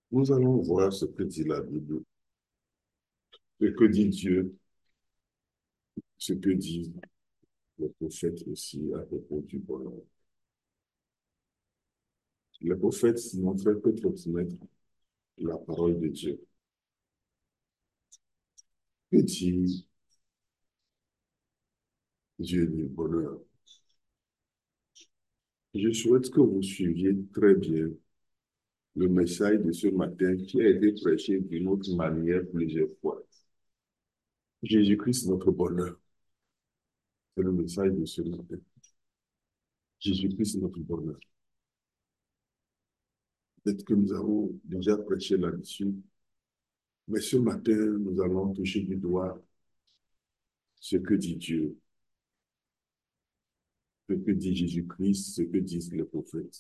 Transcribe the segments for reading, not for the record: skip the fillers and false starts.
Nous allons voir ce que dit la Bible, ce que dit Dieu, ce que dit le prophète aussi à propos du bonheur. Le prophète n'ont fait que transmettre la parole de Dieu. Que dit Dieu du bonheur? Je souhaite que vous suiviez très bien le message de ce matin qui a été prêché d'une autre manière plusieurs fois. Jésus-Christ, notre bonheur. C'est le message de ce matin. Jésus-Christ, notre bonheur. Peut-être que nous avons déjà prêché là-dessus, mais ce matin, nous allons toucher du doigt ce que dit Dieu, ce que dit Jésus-Christ, ce que disent les prophètes.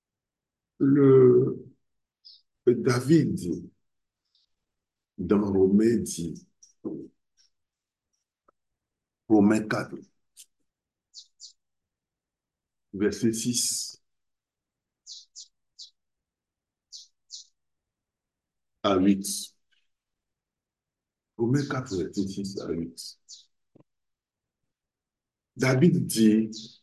Le David, dans Romains 10, Romains 4, verset 6 à 8. Romains 4, verset 6 à 8. David dit,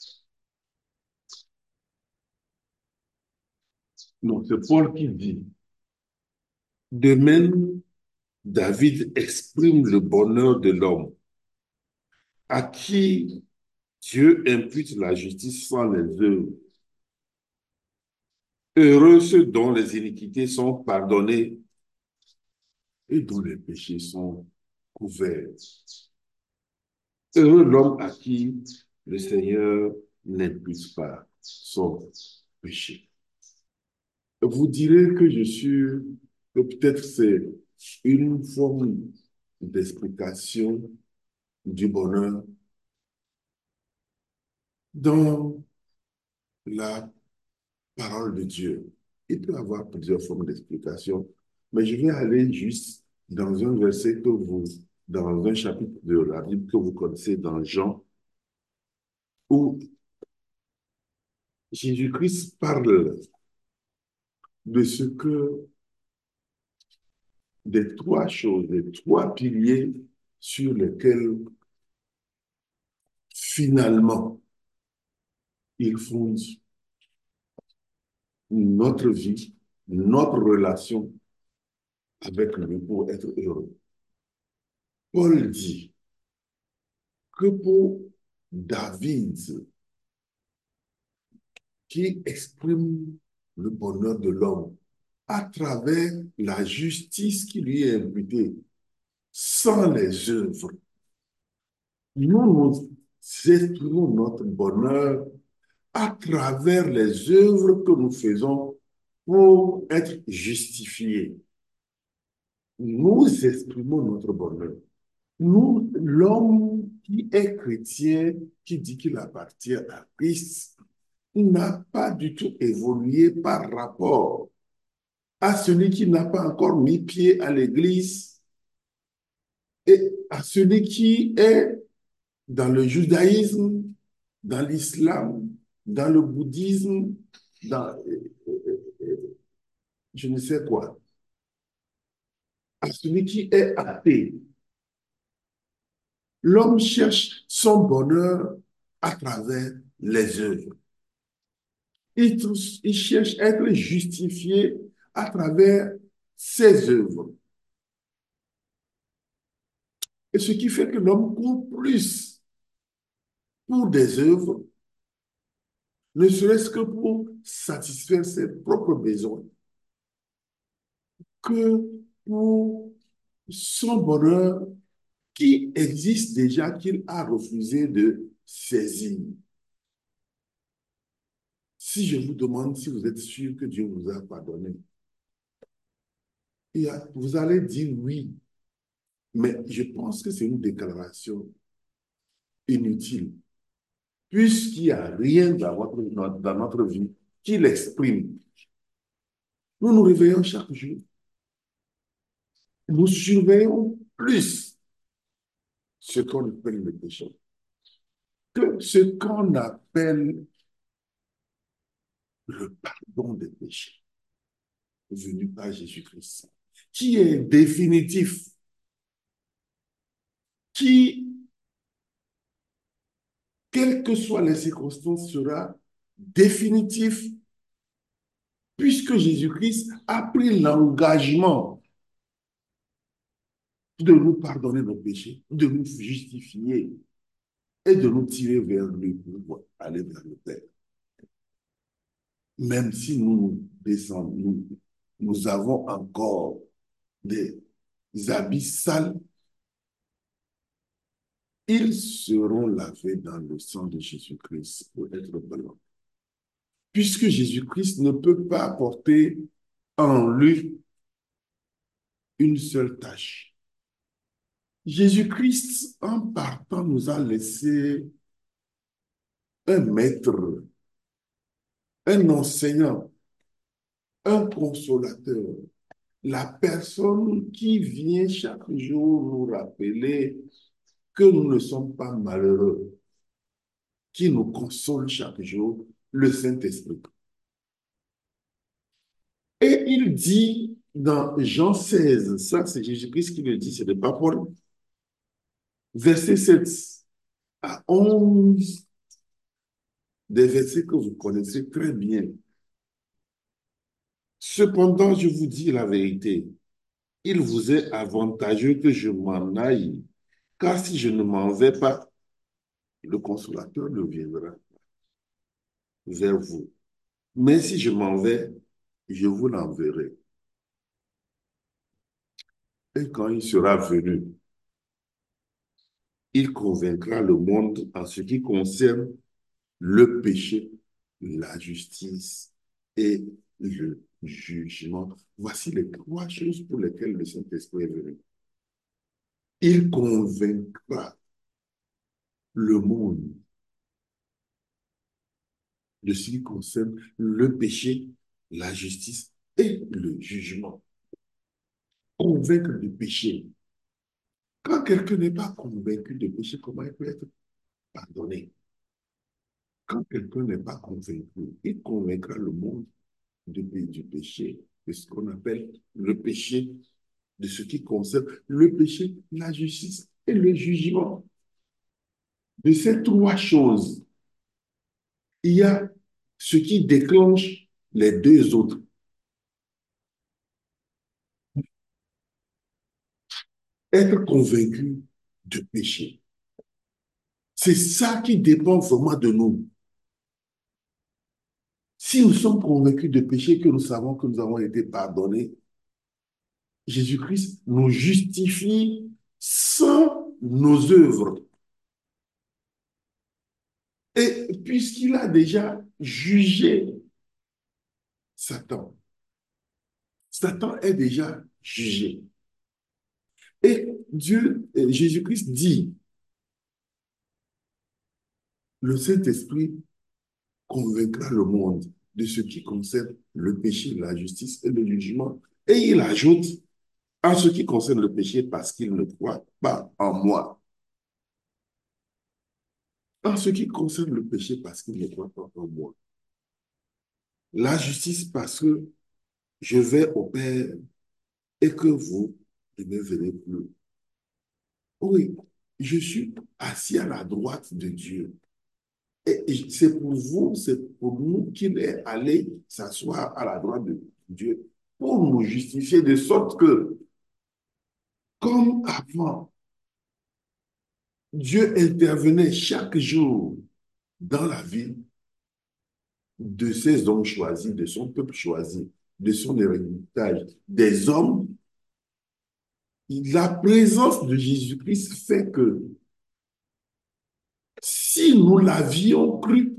non, c'est Paul qui dit, de même, David exprime le bonheur de l'homme à qui Dieu impute la justice sans les œuvres. Heureux ceux dont les iniquités sont pardonnées et dont les péchés sont couverts. Heureux l'homme à qui le Seigneur n'impute pas son péché. Vous direz que je suis, que peut-être c'est une forme d'explication du bonheur dans la parole de Dieu. Il peut y avoir plusieurs formes d'explication, mais je vais aller juste dans un verset que vous, dans un chapitre de la Bible que vous connaissez dans Jean, où Jésus-Christ parle de ce que des trois choses, des trois piliers sur lesquels finalement il fonde notre vie, notre relation avec lui pour être heureux. Paul dit que pour David, qui exprime le bonheur de l'homme à travers la justice qui lui est imputée sans les œuvres, nous exprimons notre bonheur à travers les œuvres que nous faisons pour être justifiés. Nous exprimons notre bonheur. Nous, l'homme qui est chrétien, qui dit qu'il appartient à Christ, n'a pas du tout évolué par rapport à celui qui n'a pas encore mis pied à l'église et à celui qui est dans le judaïsme, dans l'islam, dans le bouddhisme, dans je ne sais quoi, à celui qui est athée. L'homme cherche son bonheur à travers les œuvres. Il cherche à être justifié à travers ses œuvres. Et ce qui fait que l'homme court plus pour des œuvres, ne serait-ce que pour satisfaire ses propres besoins, que pour son bonheur qui existe déjà, qu'il a refusé de saisir. Si je vous demande si vous êtes sûr que Dieu vous a pardonné, vous allez dire oui, mais je pense que c'est une déclaration inutile, puisqu'il n'y a rien dans notre vie qui l'exprime. Nous nous réveillons chaque jour. Nous surveillons plus ce qu'on appelle le péché que ce qu'on appelle le pardon des péchés. venu par Jésus-Christ, qui est définitif, qui, quelles que soient les circonstances, sera définitif, puisque Jésus-Christ a pris l'engagement de nous pardonner nos péchés, de nous justifier et de nous tirer vers lui pour aller vers le Père. Même si nous descendons, nous avons encore des habits sales, ils seront lavés dans le sang de Jésus-Christ pour être blancs. Puisque Jésus-Christ ne peut pas apporter en lui une seule tâche. Jésus-Christ, en partant, nous a laissé un maître, un enseignant, un consolateur, la personne qui vient chaque jour nous rappeler que nous ne sommes pas malheureux, qui nous console chaque jour, le Saint-Esprit. Et il dit dans Jean 16, ça c'est Jésus-Christ qui le dit, ce n'est pas Paul, verset 7 à 11, des versets que vous connaissez très bien. Cependant, je vous dis la vérité, il vous est avantageux que je m'en aille, car si je ne m'en vais pas, le consolateur ne viendra vers vous. Mais si je m'en vais, je vous l'enverrai. Et quand il sera venu, il convaincra le monde en ce qui concerne le péché, la justice et le jugement. Voici les trois choses pour lesquelles le Saint-Esprit est venu. Il convaincra le monde de ce qui concerne le péché, la justice et le jugement. Convaincre du péché. Quand quelqu'un n'est pas convaincu de péché, comment il peut être pardonné? Quand quelqu'un n'est pas convaincu, il convaincra le monde du péché, de ce qu'on appelle le péché, de ce qui concerne le péché, la justice et le jugement. De ces trois choses, il y a ce qui déclenche les deux autres. Être convaincu de péché. C'est ça qui dépend vraiment de nous. Si nous sommes convaincus de péché, que nous savons que nous avons été pardonnés, Jésus-Christ nous justifie sans nos œuvres. Et puisqu'il a déjà jugé Satan, Satan est déjà jugé. Et Jésus-Christ dit, le Saint-Esprit convaincra le monde de ce qui concerne le péché, la justice et le jugement. Et il ajoute, en ce qui concerne le péché, parce qu'il ne croit pas en moi. En ce qui concerne le péché, parce qu'il ne croit pas en moi. La justice, parce que je vais au Père et que vous ne me verrez plus. Oui, je suis assis à la droite de Dieu. Et c'est pour vous, c'est pour nous qu'il est allé s'asseoir à la droite de Dieu pour nous justifier de sorte que, comme avant, Dieu intervenait chaque jour dans la vie de ses hommes choisis, de son peuple choisi, de son héritage, des hommes. La présence de Jésus-Christ fait que si nous l'avions cru,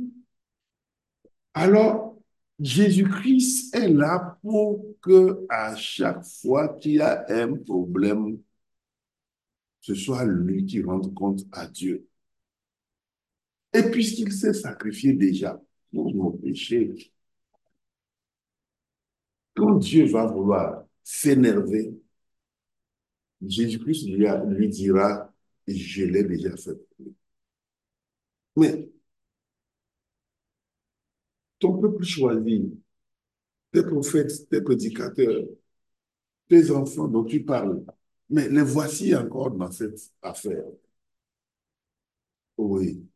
alors Jésus-Christ est là pour que à chaque fois qu'il y a un problème, ce soit lui qui rende compte à Dieu. Et puisqu'il s'est sacrifié déjà pour nos péchés, quand Dieu va vouloir s'énerver, Jésus-Christ lui dira, je l'ai déjà fait. Mais ton peuple choisi tes prophètes, tes prédicateurs, tes enfants dont tu parles. Mais les voici encore dans cette affaire. Oui,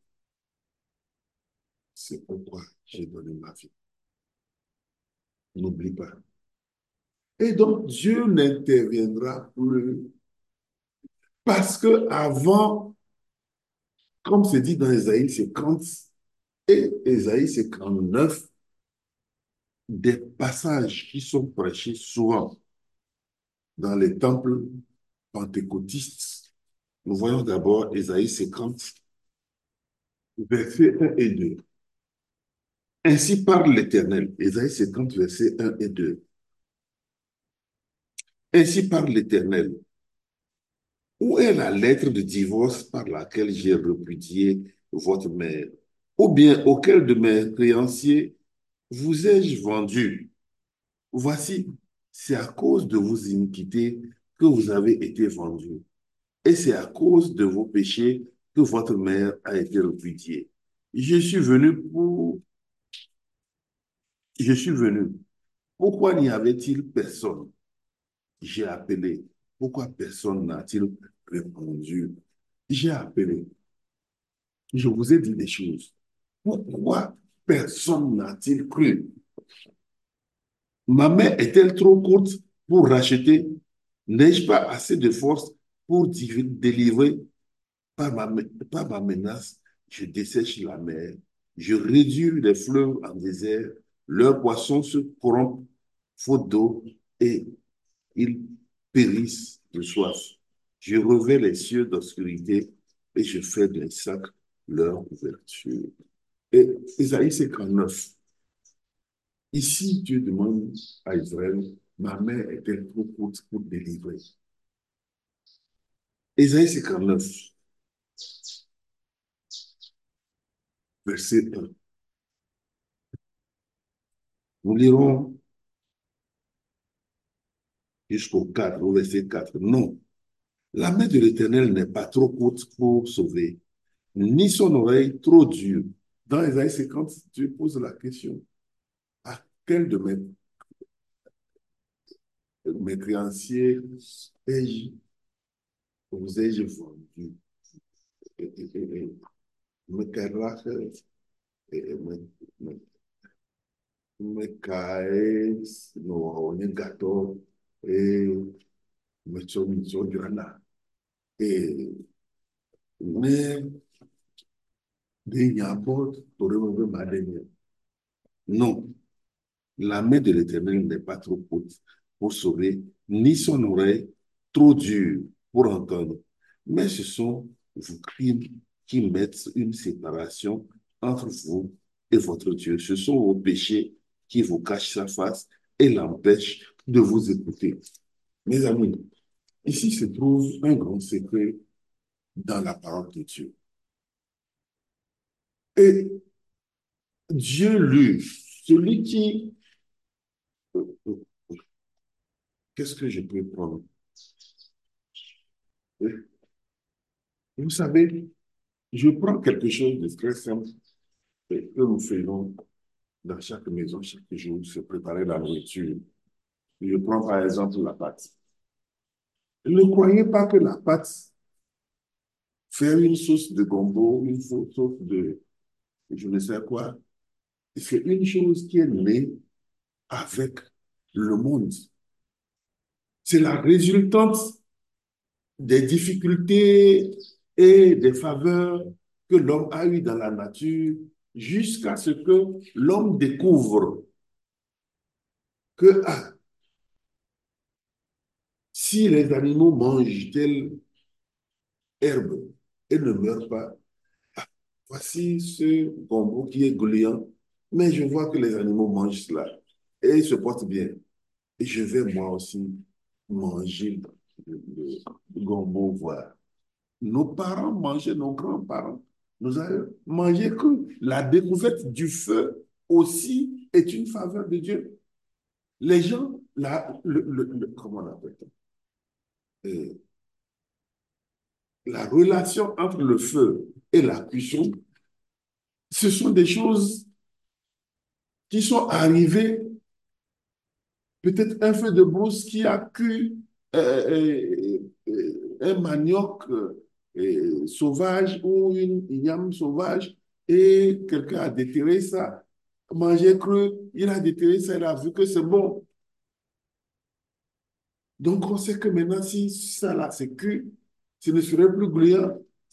c'est pourquoi j'ai donné ma vie. N'oublie pas. Et donc, Dieu n'interviendra plus parce que avant, comme c'est dit dans Ésaïe 50 et Ésaïe 59, des passages qui sont prêchés souvent dans les temples pentecôtistes. Nous voyons d'abord Ésaïe 50, versets 1 et 2. Ainsi parle l'Éternel. Ésaïe 50, versets 1 et 2. Ainsi parle l'Éternel. Où est la lettre de divorce par laquelle j'ai répudié votre mère? Ou bien auquel de mes créanciers vous ai-je vendu? Voici, c'est à cause de vos iniquités que vous avez été vendus. Et c'est à cause de vos péchés que votre mère a été répudiée. Je suis venu pour... Je suis venu. Pourquoi n'y avait-il personne? J'ai appelé. Pourquoi personne n'a-t-il répondu? J'ai appelé. Je vous ai dit des choses. Pourquoi personne n'a-t-il cru? Ma main est-elle trop courte pour racheter? N'ai-je pas assez de force pour délivrer? Par ma menace, je dessèche la mer. Je réduis les fleuves en désert. Leurs poissons se corrompent faute d'eau et ils périssent de soif. Je revais les cieux d'obscurité et je fais des sacs leur ouverture. Et Isaïe 59. Ici, Dieu demande à Israël, ma main est-elle trop courte pour délivrer? Isaïe 59, verset 1. Nous lirons jusqu'au 4, au verset 4. Non, la main de l'Éternel n'est pas trop courte pour sauver, ni son oreille trop dure. Dans Isaïe 50, Dieu pose la question, à quel de mes créanciers vous ai-je vendu? Me cae no gato me grana me de nyabo toremo madenia. Non, la main de l'Éternel n'est pas trop courte pour sauver, ni son oreille trop dure pour entendre. Mais ce sont vos crimes qui mettent une séparation entre vous et votre Dieu. Ce sont vos péchés qui vous cachent sa face et l'empêchent de vous écouter. Mes amis, ici se trouve un grand secret dans la parole de Dieu. Et Dieu, lui, celui qui... Qu'est-ce que je peux prendre? Vous savez, je prends quelque chose de très simple que nous faisons dans chaque maison, chaque jour, se préparer la nourriture. Je prends par exemple la pâte. Ne croyez pas que la pâte, faire une sauce de gombo, une sauce de je ne sais quoi, c'est une chose qui est née avec le monde. C'est la résultante des difficultés et des faveurs que l'homme a eues dans la nature jusqu'à ce que l'homme découvre que si les animaux mangent telle herbe et ne meurent pas, voici ce gombo qui est gluant, mais je vois que les animaux mangent cela et ils se portent bien. Et je vais moi aussi manger le gombo, voir. Nos parents mangeaient, nos grands-parents, nous avons mangé que la découverte du feu aussi est une faveur de Dieu. Les gens, comment on appelle ça? Euh, la relation entre le feu et la cuisson, ce sont des choses qui sont arrivées Peut-être un feu de brousse qui a cuit un manioc sauvage ou une yam sauvage et quelqu'un a déterré ça, mangé cru, il a déterré ça, il a vu que c'est bon. Donc on sait que maintenant, si ça là c'est cuit, ce ne serait plus gluant,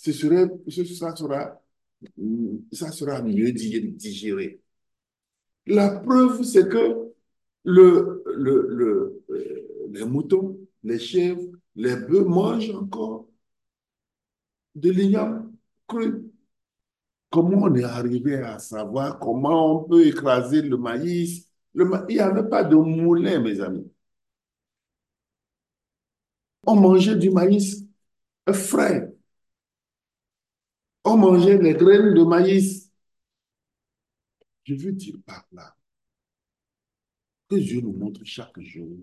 ça sera mieux digéré. La preuve, c'est que les moutons, les chèvres, les bœufs mangent encore de l'igname cru. Comment on est arrivé à savoir comment on peut écraser le maïs? Il n'y avait pas de moulin, mes amis. On mangeait du maïs frais. On mangeait les graines de maïs. Je veux dire par là que Dieu nous montre chaque jour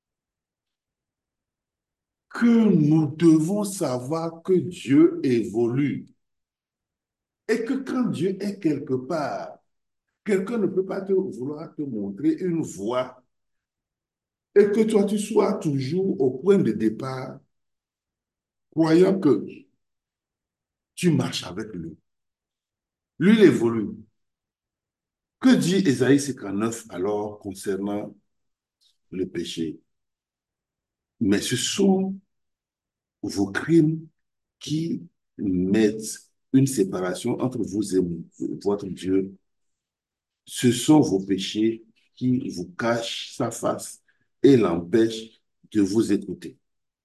que nous devons savoir que Dieu évolue et que quand Dieu est quelque part, quelqu'un ne peut pas vouloir te montrer une voie et que toi, tu sois toujours au point de départ, croyant que tu marches avec lui. Lui, il évolue. Que dit Ésaïe 59 alors concernant le péché? Mais ce sont vos crimes qui mettent une séparation entre vous et votre Dieu. Ce sont vos péchés qui vous cachent sa face et l'empêchent de vous écouter.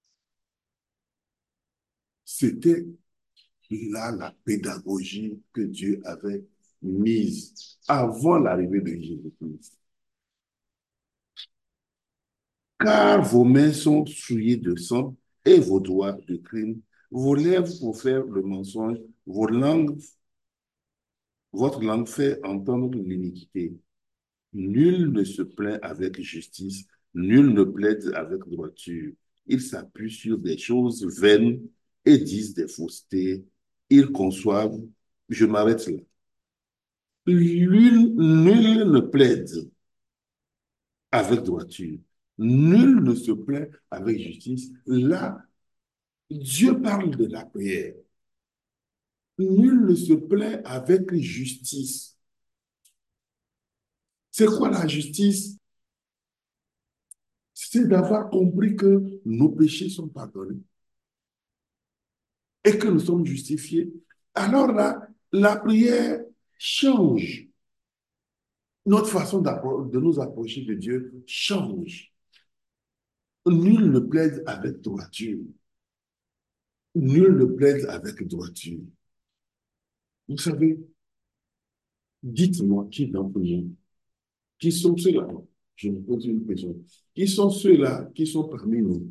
C'était là la pédagogie que Dieu avait mise avant l'arrivée de Jésus-Christ. Car vos mains sont souillées de sang et vos doigts de crime, vos lèvres pour faire le mensonge, votre langue fait entendre l'iniquité. Nul ne se plaint avec justice, nul ne plaide avec droiture. Ils s'appuient sur des choses vaines et disent des faussetés. Ils conçoivent, je m'arrête là. Nul ne plaide avec droiture. Nul ne se plaint avec justice. Là, Dieu parle de la prière. Nul ne se plaint avec justice. C'est quoi la justice? C'est d'avoir compris que nos péchés sont pardonnés et que nous sommes justifiés. Alors là, la prière change. Notre façon de nous approcher de Dieu change. Nul ne plaide avec droiture. Nul ne plaide avec droiture. Vous savez, dites-moi qui d'entre nous, qui sont ceux-là, je me pose une question, qui sont ceux-là qui sont parmi nous,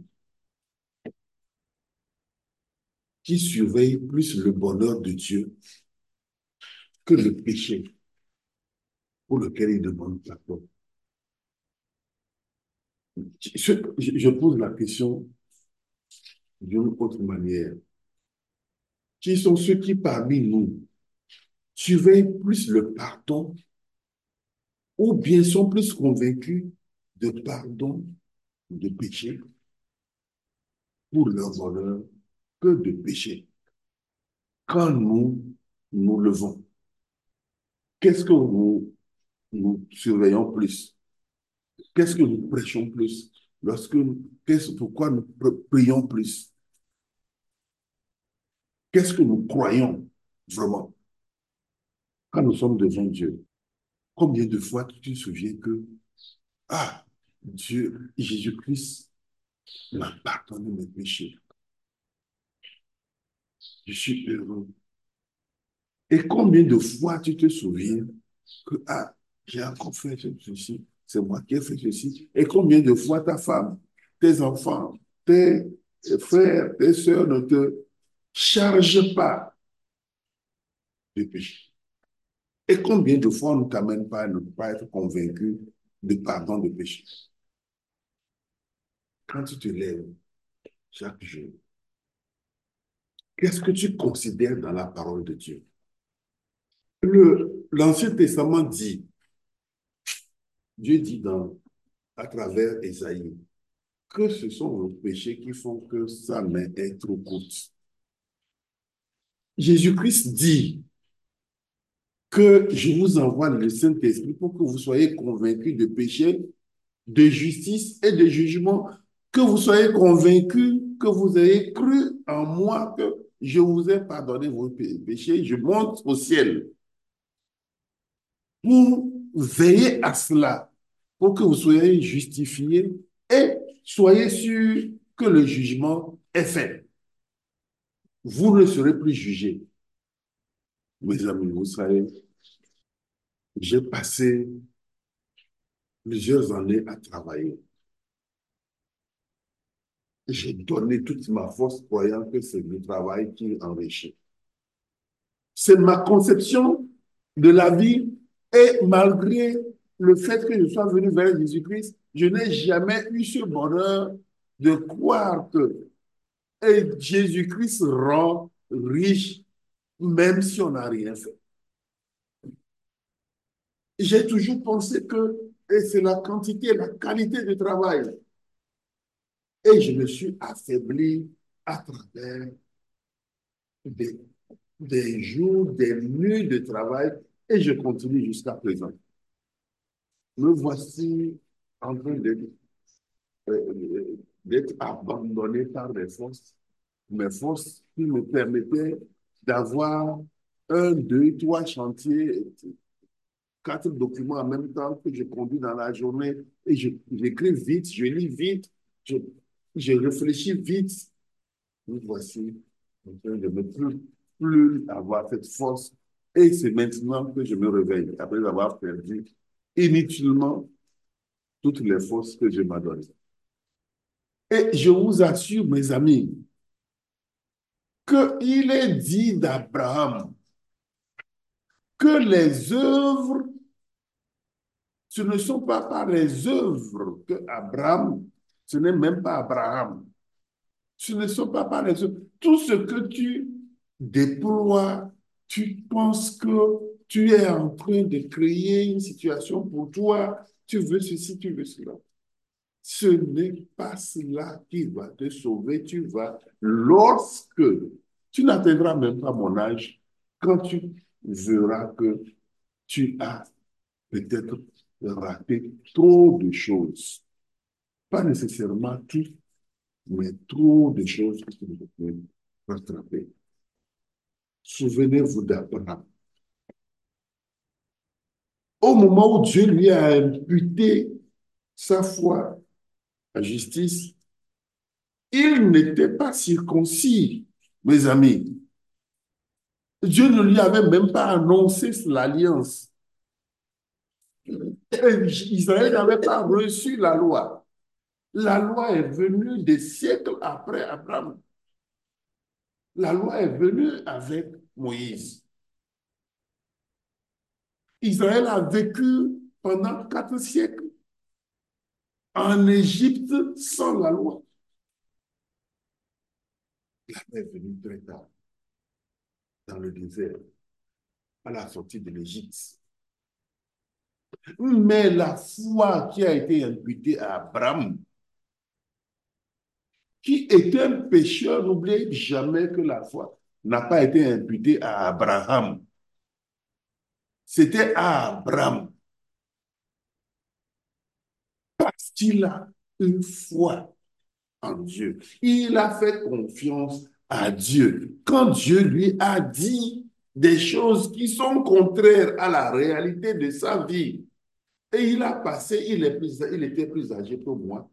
qui surveillent plus le bonheur de Dieu que le péché pour lequel ils demandent pardon. Je pose la question d'une autre manière. Qui sont ceux qui parmi nous surveillent plus le pardon ou bien sont plus convaincus de pardon, de péché pour leur bonheur que de péché? Quand nous levons, qu'est-ce que nous surveillons plus? Qu'est-ce que nous prêchons plus? Pourquoi nous prions plus? Qu'est-ce que nous croyons vraiment quand nous sommes devant Dieu? Combien de fois tu te souviens que, ah, Dieu, Jésus-Christ m'a pardonné mes péchés. Je suis heureux. Et combien de fois tu te souviens que, ah, j'ai encore fait ceci, c'est moi qui ai fait ceci. Et combien de fois ta femme, tes enfants, tes frères, tes sœurs ne te chargent pas de péché. Et combien de fois on ne t'amène pas à ne pas être convaincu de pardon de péché. Quand tu te lèves chaque jour, qu'est-ce que tu considères dans la parole de Dieu? L'Ancien Testament dit, Dieu dit dans à travers Ésaïe que ce sont nos péchés qui font que sa main est trop courte. Jésus-Christ dit que je vous envoie le Saint-Esprit pour que vous soyez convaincus de péché, de justice et de jugement, que vous soyez convaincus, que vous ayez cru en moi, que je vous ai pardonné vos péchés, je monte au ciel pour veiller à cela, pour que vous soyez justifiés et soyez sûrs que le jugement est fait. Vous ne serez plus jugés. Mes amis, vous savez, j'ai passé plusieurs années à travailler. J'ai donné toute ma force croyant que c'est le travail qui enrichit. C'est ma conception de la vie et malgré le fait que je sois venu vers Jésus-Christ, je n'ai jamais eu ce bonheur de croire que Jésus-Christ rend riche même si on n'a rien fait. J'ai toujours pensé que c'est la quantité, la qualité du travail. Et je me suis affaibli à travers des, des jours, des nuits de travail et je continue jusqu'à présent. Me voici en train d'être abandonné par mes forces qui me permettaient d'avoir un, deux, trois chantiers, quatre documents en même temps que je conduis dans la journée et j'écris vite, je lis vite, je, je réfléchis vite. Me voici en train de ne plus avoir cette force. Et c'est maintenant que je me réveille, après avoir perdu inutilement toutes les forces que je m'ai données. Et je vous assure, mes amis, qu'il est dit d'Abraham que les œuvres, ce ne sont pas par les œuvres que Abraham, ce n'est même pas Abraham, ce ne sont pas par les œuvres. Tout ce que tu déploies, tu penses que tu es en train de créer une situation pour toi, tu veux ceci, tu veux cela. Ce n'est pas cela qui va te sauver. Tu vas, lorsque tu n'atteindras même pas mon âge, quand tu verras que tu as peut-être raté trop de choses. Pas nécessairement tout, mais trop de choses que tu peux rattraper. Souvenez-vous d'Abraham. Au moment où Dieu lui a imputé sa foi à justice, il n'était pas circoncis, mes amis. Dieu ne lui avait même pas annoncé l'alliance. Israël n'avait pas reçu la loi. La loi est venue des siècles après Abraham. La loi est venue avec Moïse. Israël a vécu pendant 4 siècles en Égypte sans la loi. La loi est venue très tard, dans le désert, à la sortie de l'Égypte. Mais la foi qui a été imputée à Abraham, qui était un pécheur, n'oubliez jamais que la foi n'a pas été imputée à Abraham. C'était à Abraham parce qu'il a une foi en Dieu. Il a fait confiance à Dieu. Quand Dieu lui a dit des choses qui sont contraires à la réalité de sa vie, et il a passé, il était plus âgé que moi,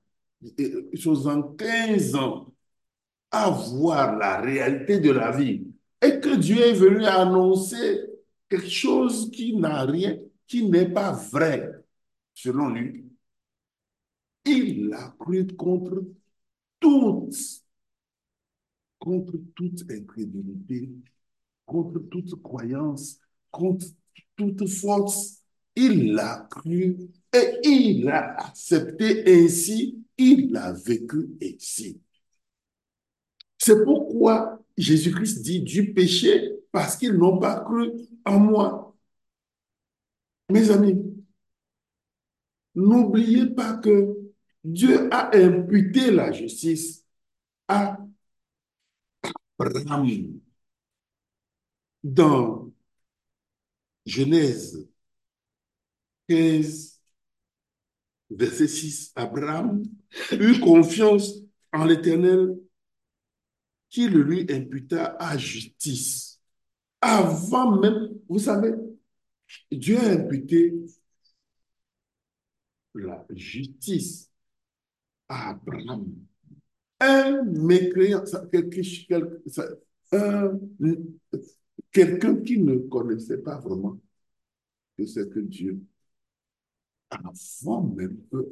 15 ans à voir la réalité de la vie et que Dieu est venu annoncer quelque chose qui n'a rien, qui n'est pas vrai, selon lui, il a cru toute, contre toute incrédulité, contre toute croyance, contre toute force. Il l'a cru et il l'a accepté ainsi, il l'a vécu ainsi. C'est pourquoi Jésus-Christ dit du péché parce qu'ils n'ont pas cru en moi. Mes amis, N'oubliez pas que Dieu a imputé la justice à Abraham. Dans Genèse 15, verset 6, Abraham eut confiance en l'Éternel qui le lui imputa à justice. Avant même, vous savez, Dieu a imputé la justice à Abraham. Un mécréant, un- quelqu'un qui ne connaissait pas vraiment que c'est que Dieu, avant même que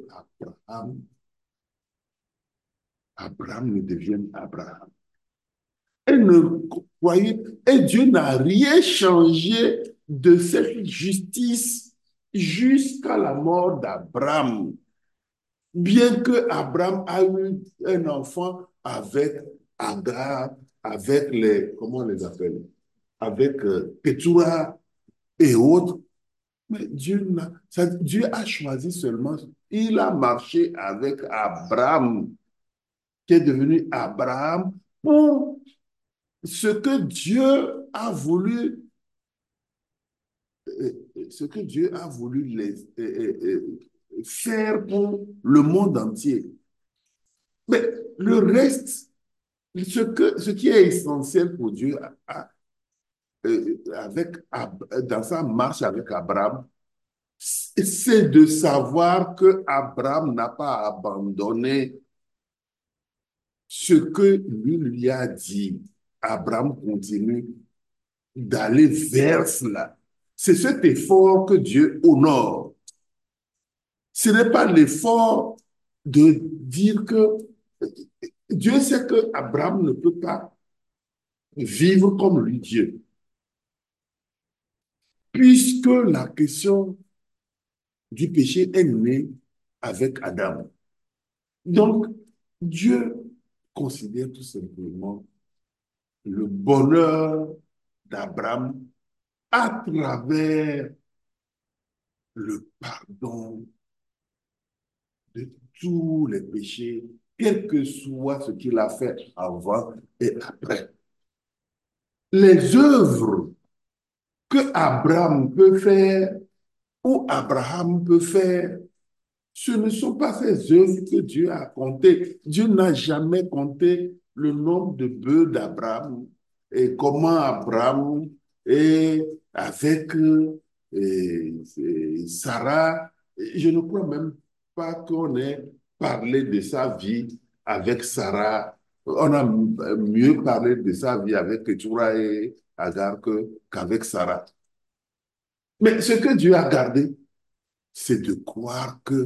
Abraham ne devienne Abraham. Et ne croyez, et Dieu n'a rien changé de cette justice jusqu'à la mort d'Abraham. Bien que Abraham a eu un enfant avec Agar, avec les, comment on les appelle, avec Ketura et autres, mais Dieu a choisi seulement, il a marché avec Abraham, qui est devenu Abraham, pour ce que Dieu a voulu, ce que Dieu a voulu faire pour le monde entier. Mais le reste, ce qui est essentiel pour Dieu dans sa marche avec Abraham, c'est de savoir que Abraham n'a pas abandonné ce que lui a dit. Abraham continue d'aller vers cela. C'est cet effort que Dieu honore. Ce n'est pas l'effort de dire que Dieu sait que Abraham ne peut pas vivre comme lui Dieu, puisque la question du péché est née avec Adam. Donc, Dieu considère tout simplement le bonheur d'Abraham à travers le pardon de tous les péchés, quel que soit ce qu'il a fait avant et après. Les œuvres que Abraham peut faire ou Abraham peut faire, ce ne sont pas ces œuvres que Dieu a comptées. Dieu n'a jamais compté le nombre de bœufs d'Abraham et comment Abraham est avec Sarah. Je ne crois même pas qu'on ait parlé de sa vie avec Sarah. On a mieux parlé de sa vie avec Ketura et Agar qu'avec Sarah. Mais ce que Dieu a gardé, c'est de croire que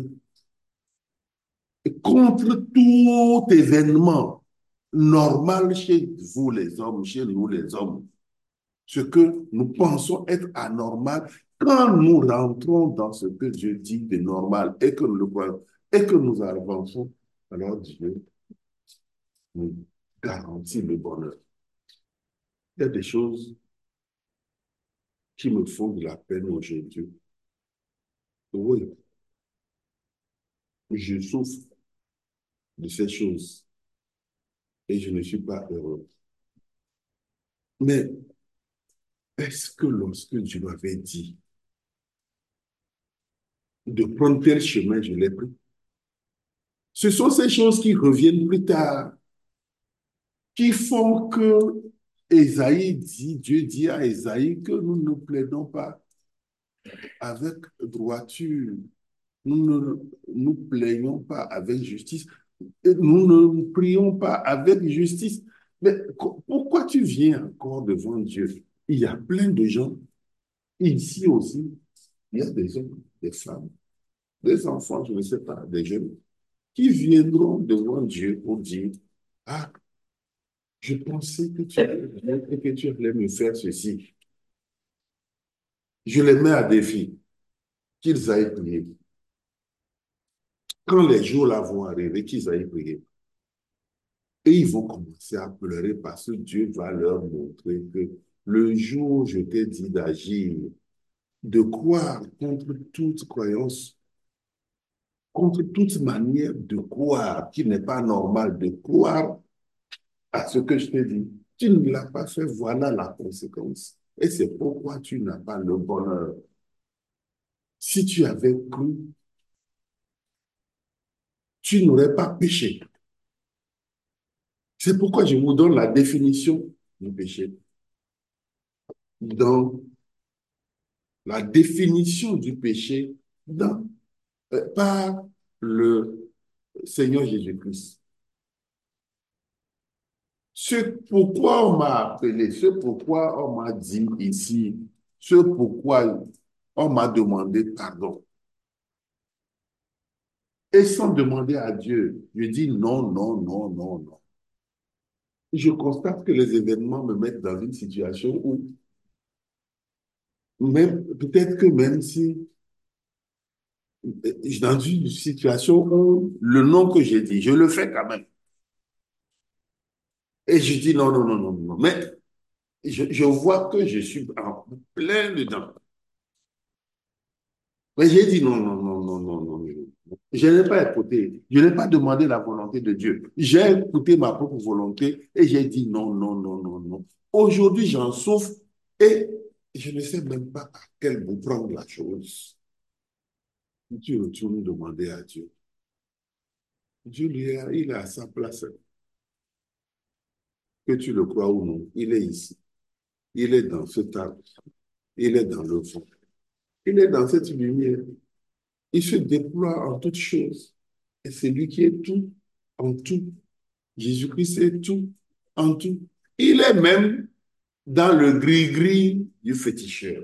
contre tout événement normal chez vous les hommes, chez nous les hommes, ce que nous pensons être anormal, quand nous rentrons dans ce que Dieu dit de normal et que nous le croyons et que nous avançons, alors Dieu nous garantit le bonheur. Il y a des choses qui me font de la peine aujourd'hui. Oui, je souffre de ces choses et je ne suis pas heureux. Mais est-ce que lorsque Dieu m'avait dit de prendre tel chemin, je l'ai pris? Ce sont ces choses qui reviennent plus tard, qui font que Dieu dit à Ésaïe que nous ne plaidons pas avec droiture, nous ne nous plaignons pas avec justice, et nous ne prions pas avec justice. Mais pourquoi tu viens encore devant Dieu? Il y a plein de gens, ici aussi, il y a des hommes, des femmes, des enfants, je ne sais pas, des jeunes, qui viendront devant Dieu pour dire, ah, je pensais que tu allais bien et que tu allais me faire ceci. Je les mets à défi, qu'ils aillent prier. Quand les jours là vont arriver, qu'ils aillent prier. Et ils vont commencer à pleurer parce que Dieu va leur montrer que le jour où je t'ai dit d'agir, de croire contre toute croyance, contre toute manière de croire qui n'est pas normal, de croire à ce que je te dis. Tu ne l'as pas fait, voilà la conséquence. Et c'est pourquoi tu n'as pas le bonheur. Si tu avais cru, tu n'aurais pas péché. C'est pourquoi je vous donne la définition du péché. Dans la définition du péché dans, par le Seigneur Jésus-Christ. Ce pourquoi on m'a appelé, ce pourquoi on m'a dit ici, ce pourquoi on m'a demandé pardon. Et sans demander à Dieu, je dis non, non, non, non, non. Je constate que les événements me mettent dans une situation où, même, peut-être que même si, dans une situation où le nom que j'ai dit, je le fais quand même. Et je dis non, non, non, non, non. Mais je vois que je suis en plein dedans. Mais j'ai dit non, non, non, non, non, non. Je n'ai pas écouté. Je n'ai pas demandé la volonté de Dieu. J'ai écouté ma propre volonté et j'ai dit non, non, non, non, non. Aujourd'hui, j'en souffre et je ne sais même pas à quel bout prendre la chose. Tu retournes demander à Dieu. Dieu, il est à sa place. Que tu le crois ou non, il est ici. Il est dans ce table. Il est dans le fond. Il est dans cette lumière. Il se déploie en toutes choses. Et c'est lui qui est tout en tout. Jésus-Christ est tout en tout. Il est même dans le gris-gris du féticheur.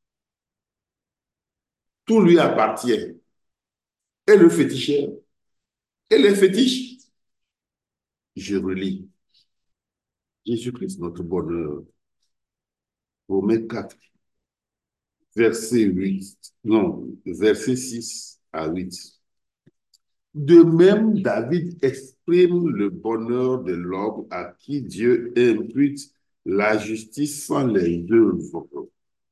Tout lui appartient. Et le féticheur. Et les fétiches. Je relis. Jésus-Christ, notre bonheur. Romains 4, verset 8. Non, verset 6 à 8. De même, David exprime le bonheur de l'homme à qui Dieu impute la justice sans les œuvres.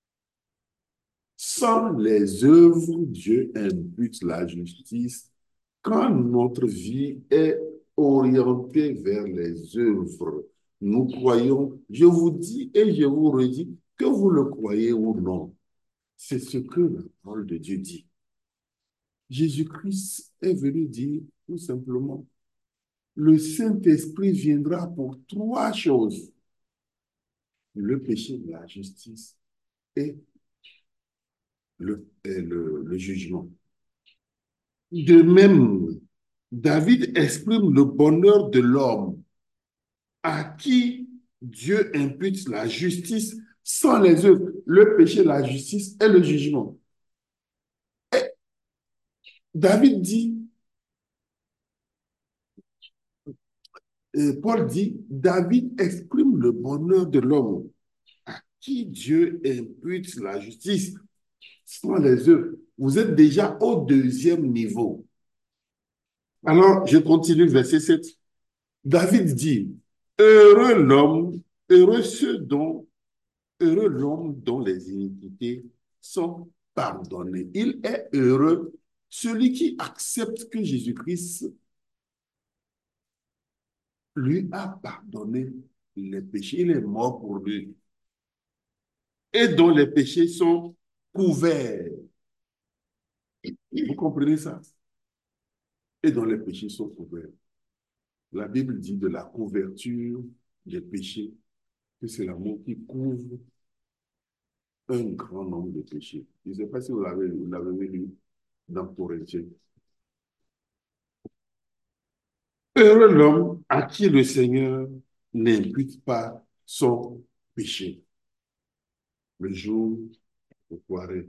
Sans les œuvres, Dieu impute la justice quand notre vie est orientée vers les œuvres. Nous croyons, je vous dis et je vous redis, que vous le croyez ou non, c'est ce que la parole de Dieu dit. Jésus-Christ est venu dire tout simplement, le Saint-Esprit viendra pour trois choses, le péché, la justice et le jugement. De même, David exprime le bonheur de l'homme à qui Dieu impute la justice sans les œuvres, le péché, la justice et le jugement. Et David dit, Paul dit, David exprime le bonheur de l'homme à qui Dieu impute la justice sans les œuvres. Vous êtes déjà au deuxième niveau. Alors, je continue, verset 7. David dit, heureux l'homme, heureux ceux dont, heureux l'homme dont les iniquités sont pardonnées. Il est heureux celui qui accepte que Jésus-Christ lui a pardonné les péchés. Il est mort pour lui. Et dont les péchés sont couverts. Vous comprenez ça? Et dont les péchés sont couverts. La Bible dit de la couverture des péchés, que c'est l'amour qui couvre un grand nombre de péchés. Je ne sais pas si vous l'avez lu dans Corinthiens. Heureux l'homme à qui le Seigneur n'impute pas son péché. Le jour où vous croirez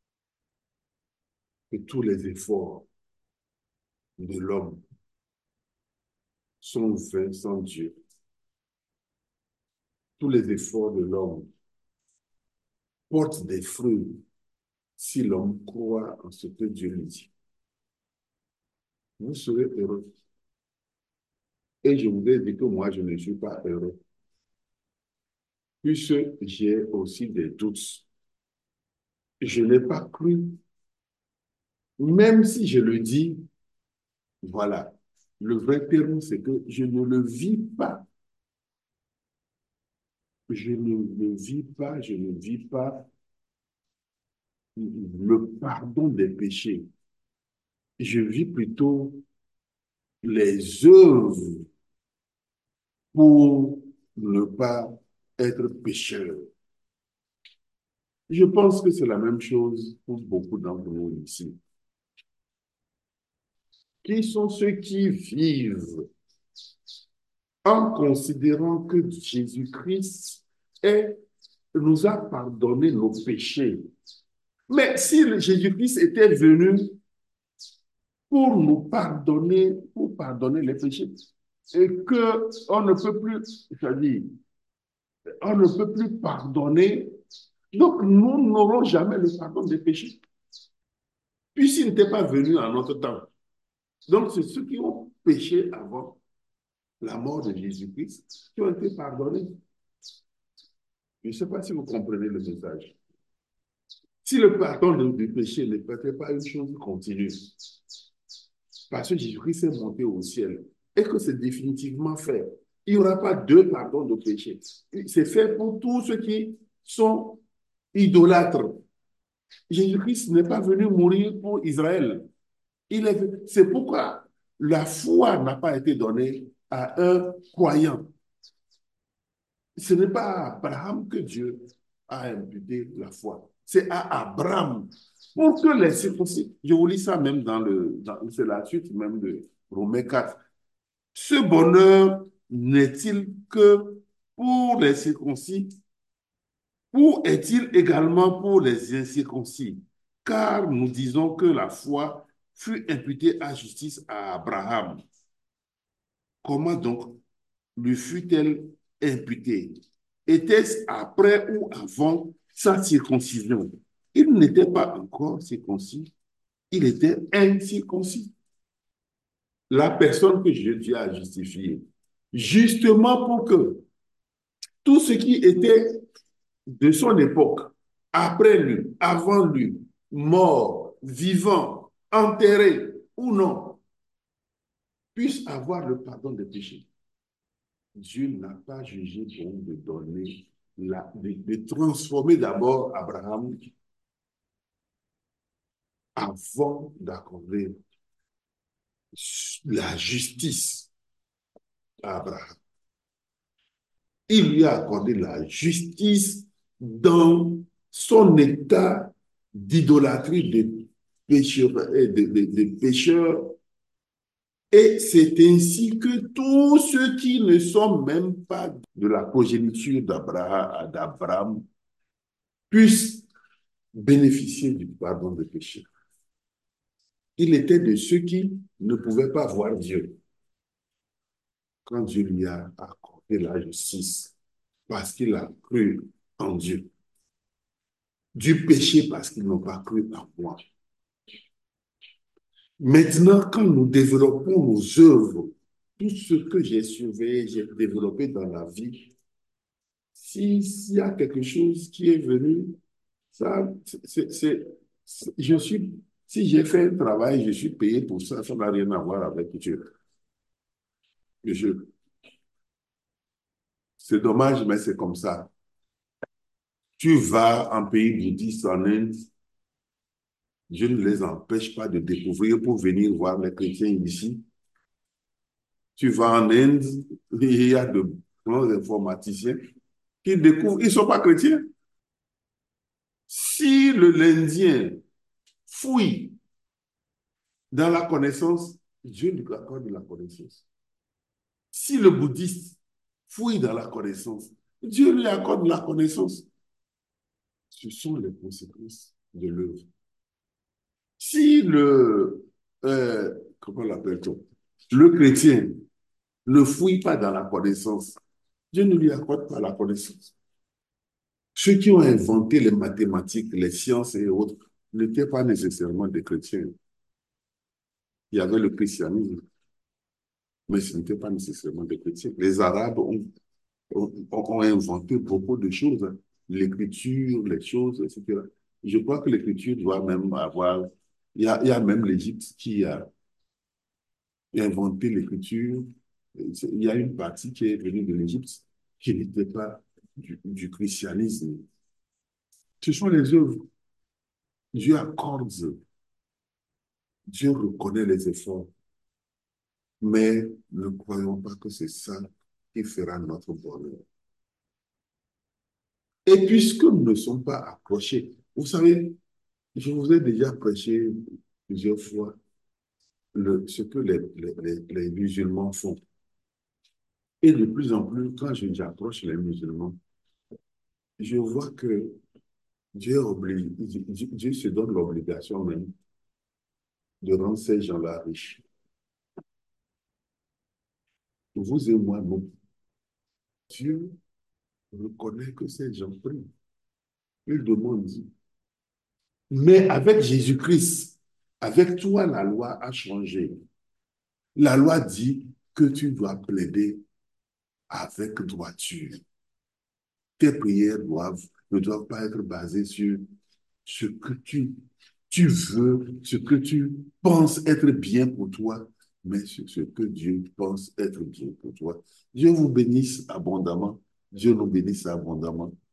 que tous les efforts de l'homme sont vains sans Dieu. Tous les efforts de l'homme portent des fruits si l'homme croit en ce que Dieu lui dit. Vous serez heureux. Et je voudrais dire que moi, je ne suis pas heureux. Puisque j'ai aussi des doutes. Je n'ai pas cru, même si je le dis, Voilà. Le vrai terme, c'est que je ne le vis pas. Je ne le vis pas, je ne vis pas le pardon des péchés. Je vis plutôt les œuvres pour ne pas être pécheur. Je pense que c'est la même chose pour beaucoup d'entre nous ici. Qui sont ceux qui vivent en considérant que Jésus-Christ nous a pardonné nos péchés. Mais si Jésus-Christ était venu pour nous pardonner, pour pardonner les péchés, et que on ne peut plus, c'est-à-dire, on ne peut plus pardonner, donc nous n'aurons jamais le pardon des péchés, puisqu'il n'était pas venu en notre temps. Donc, c'est ceux qui ont péché avant la mort de Jésus-Christ qui ont été pardonnés. Je ne sais pas si vous comprenez le message. Si le pardon du péché n'était pas une chose continue, parce que Jésus-Christ est monté au ciel et que c'est définitivement fait, il n'y aura pas deux pardons de péché. C'est fait pour tous ceux qui sont idolâtres. Jésus-Christ n'est pas venu mourir pour Israël. C'est pourquoi la foi n'a pas été donnée à un croyant. Ce n'est pas à Abraham que Dieu a imputé la foi. C'est à Abraham. Pour que les circoncis, je vous lis ça même c'est la suite même de Romains 4. Ce bonheur n'est-il que pour les circoncis ou est-il également pour les incirconcis? Car nous disons que la foi fut imputée à justice à Abraham. Comment donc lui fut-elle imputée? Était-ce après ou avant sa circoncision? Il n'était pas encore circoncis, il était incirconcis. La personne que Dieu a justifiée, justement pour que tout ce qui était de son époque, après lui, avant lui, mort, vivant, enterré ou non, puisse avoir le pardon des péchés. Dieu n'a pas jugé bon de donner, de transformer d'abord Abraham avant d'accorder la justice à Abraham. Il lui a accordé la justice dans son état d'idolâtrie de pécheurs, de pécheurs. Et c'est ainsi que tous ceux qui ne sont même pas de la progéniture d'Abraham puissent bénéficier du pardon des péchés. Il était de ceux qui ne pouvaient pas voir Dieu quand Dieu lui a accordé la justice parce qu'il a cru en Dieu. Du péché parce qu'ils n'ont pas cru en moi. Maintenant, quand nous développons nos œuvres, tout ce que j'ai surveillé, j'ai développé dans la vie, s'il y a quelque chose qui est venu, ça, je suis, si j'ai fait un travail, je suis payé pour ça, ça n'a rien à voir avec Dieu. C'est dommage, mais c'est comme ça. Tu vas en pays bouddhiste, en Inde, je ne les empêche pas de découvrir pour venir voir les chrétiens ici. Tu vas en Inde, il y a de bons informaticiens qui découvrent, ils ne sont pas chrétiens. Si l'Indien fouille dans la connaissance, Dieu lui accorde la connaissance. Si le bouddhiste fouille dans la connaissance, Dieu lui accorde la connaissance. Ce sont les conséquences de l'œuvre. Si comment l'appelle-t-on, le chrétien ne fouille pas dans la connaissance, Dieu ne lui accorde pas la connaissance. Ceux qui ont inventé les mathématiques, les sciences et autres n'étaient pas nécessairement des chrétiens. Il y avait le christianisme, mais ce n'était pas nécessairement des chrétiens. Les Arabes ont inventé beaucoup de choses, hein. L'écriture, les choses, etc. Je crois que l'écriture doit même avoir... Il y a même l'Égypte qui a inventé l'écriture. Il y a une partie qui est venue de l'Égypte qui n'était pas du christianisme. Ce sont les œuvres. Dieu accorde, Dieu reconnaît les efforts, mais ne croyons pas que c'est ça qui fera notre bonheur. Et puisque nous ne sommes pas accrochés, vous savez, je vous ai déjà prêché plusieurs fois ce que les musulmans font. Et de plus en plus, quand j'approche les musulmans, je vois que Dieu se donne l'obligation même de rendre ces gens-là riches. Vous et moi, non. Dieu reconnaît que ces gens prient. Il demande. Mais avec Jésus-Christ, avec toi, la loi a changé. La loi dit que tu dois plaider avec droiture. Tes prières ne doivent pas être basées sur ce que tu veux, ce que tu penses être bien pour toi, mais sur ce que Dieu pense être bien pour toi. Dieu vous bénisse abondamment. Dieu nous bénisse abondamment.